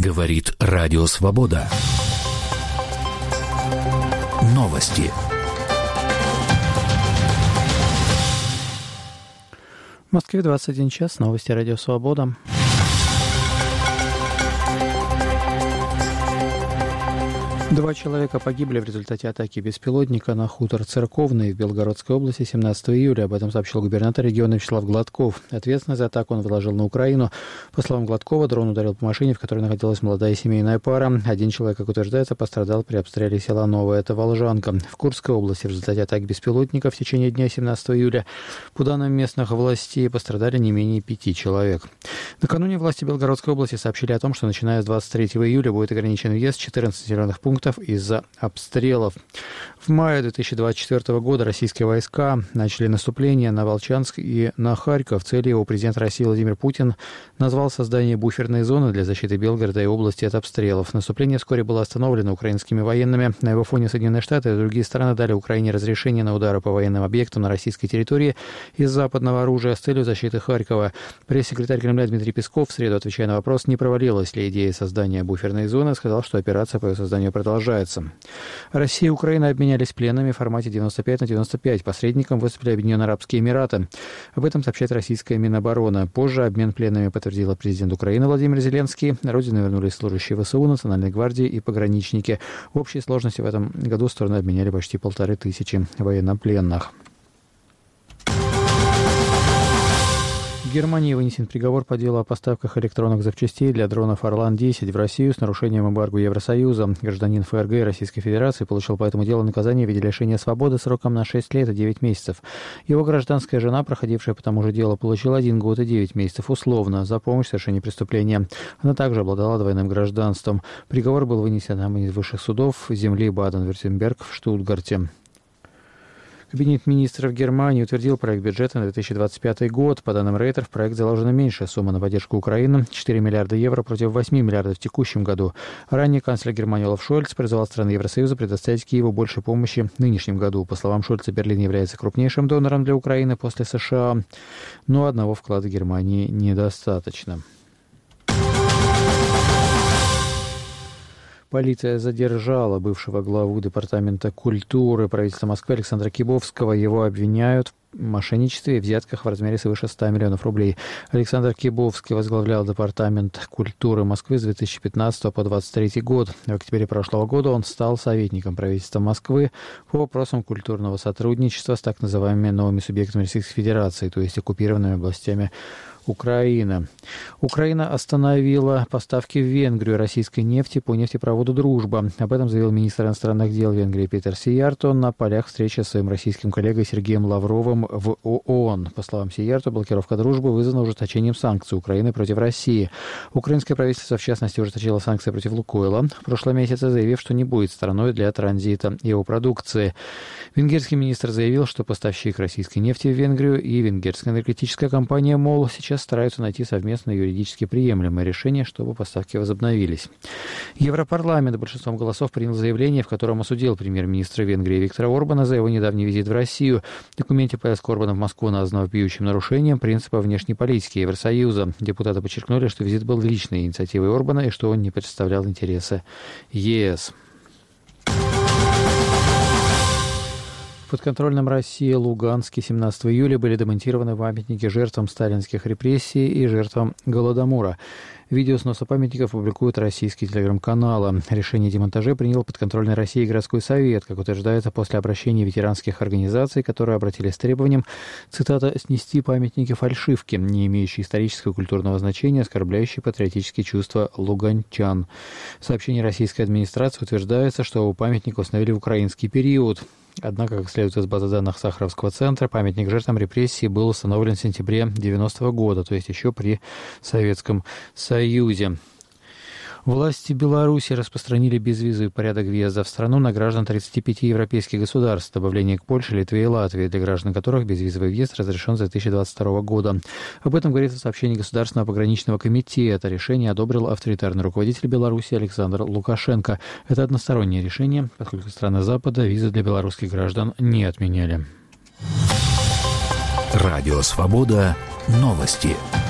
Говорит Радио Свобода. Новости. В Москве 21 час. Новости Радио Свобода. Два человека погибли в результате атаки беспилотника на хутор Церковный в Белгородской области 17 июля. Об этом сообщил губернатор региона Вячеслав Гладков. Ответственность за атаку он возложил на Украину. По словам Гладкова, дрон ударил по машине, в которой находилась молодая семейная пара. Один человек, как утверждается, пострадал при обстреле села Новое. Это Волжанка. В Курской области в результате атаки беспилотника в течение дня 17 июля, по данным местных властей, пострадали не менее 5 человек. Накануне власти Белгородской области сообщили о том, что начиная с 23 июля будет ограничен въезд в 14 населенных пунктов из-за обстрелов. В мае 2024 года российские войска начали наступление на Волчанск и на Харьков. Целью его президент России Владимир Путин назвал создание буферной зоны для защиты Белгорода и области от обстрелов. Наступление вскоре было остановлено украинскими военными. На его фоне Соединенные Штаты и другие страны дали Украине разрешение на удары по военным объектам на российской территории из западного оружия с целью защиты Харькова. Пресс-секретарь Кремля Дмитрий Песков в среду, отвечая на вопрос, не провалилась ли идея создания буферной зоны, сказал, что операция по ее созданию продолжается. Россия и Украина обменялись пленными в формате 95/95. Посредником выступили Объединенные Арабские Эмираты. Об этом сообщает российская Минобороны. Позже обмен пленными подтвердил президент Украины Владимир Зеленский. На родину вернулись служащие ВСУ, Национальной гвардии и пограничники. В общей сложности в этом году стороны обменяли почти 1500 военнопленных. В Германии вынесен приговор по делу о поставках электронных запчастей для дронов «Орлан-10» в Россию с нарушением эмбарго Евросоюза. Гражданин ФРГ и Российской Федерации получил по этому делу наказание в виде лишения свободы сроком на 6 лет и 9 месяцев. Его гражданская жена, проходившая по тому же делу, получила 1 год и 9 месяцев условно за помощь в совершении преступления. Она также обладала двойным гражданством. Приговор был вынесен одним из высших судов земли Баден-Вюртемберг в Штутгарте. Кабинет министров Германии утвердил проект бюджета на 2025 год. По данным Рейтер, в проект заложена меньшая сумма на поддержку Украины – 4 миллиарда евро против 8 миллиардов в текущем году. Ранее канцлер Германии Олаф Шольц призывал страны Евросоюза предоставить Киеву больше помощи в нынешнем году. По словам Шольца, Берлин является крупнейшим донором для Украины после США, но одного вклада Германии недостаточно. Полиция задержала бывшего главу Департамента культуры правительства Москвы Александра Кибовского. Его обвиняют в мошенничестве и взятках в размере свыше 100 миллионов рублей. Александр Кибовский возглавлял Департамент культуры Москвы с 2015 по 2023 год. В октябре прошлого года он стал советником правительства Москвы по вопросам культурного сотрудничества с так называемыми новыми субъектами Российской Федерации, то есть оккупированными областями Украина. Украина остановила поставки в Венгрию российской нефти по нефтепроводу «Дружба». Об этом заявил министр иностранных дел Венгрии Петер Сиярто на полях встречи с своим российским коллегой Сергеем Лавровым в ООН. По словам Сиярто, блокировка «Дружбы» вызвана ужесточением санкций Украины против России. Украинское правительство, в частности, ужесточило санкции против «Лукойла» в прошлом месяце, заявив, что не будет страной для транзита его продукции. Венгерский министр заявил, что поставщик российской нефти в Венгрию и венгерская энергетическая компания «МОЛ» сейчас стараются найти совместно юридически приемлемое решение, чтобы поставки возобновились. Европарламент большинством голосов принял заявление, в котором осудил премьер-министра Венгрии Виктора Орбана за его недавний визит в Россию. В документе поездка Орбана в Москву названа вопиющим нарушением принципа внешней политики Евросоюза. Депутаты подчеркнули, что визит был личной инициативой Орбана и что он не представлял интересы ЕС. В подконтрольном России Луганске 17 июля были демонтированы памятники жертвам сталинских репрессий и жертвам Голодомора. Видео сноса памятников публикуют российские телеграм-каналы. Решение о демонтаже принял подконтрольный России городской совет, как утверждается, после обращения ветеранских организаций, которые обратились с требованием, цитата, «снести памятники фальшивки, не имеющие исторического и культурного значения, оскорбляющие патриотические чувства луганчан». В сообщении российской администрации утверждается, что памятник установили в украинский период. Однако, как следует из базы данных Сахаровского центра, памятник жертвам репрессий был установлен в сентябре 1990 года, то есть еще при Советском Союзе. Власти Беларуси распространили безвизовый порядок въезда в страну на граждан 35 европейских государств, добавление к Польше, Литве и Латвии, для граждан которых безвизовый въезд разрешен с 2022 года. Об этом говорится в сообщении Государственного пограничного комитета. Решение одобрил авторитарный руководитель Беларуси Александр Лукашенко. Это одностороннее решение, поскольку страны Запада визы для белорусских граждан не отменяли. Радио «Свобода». Новости.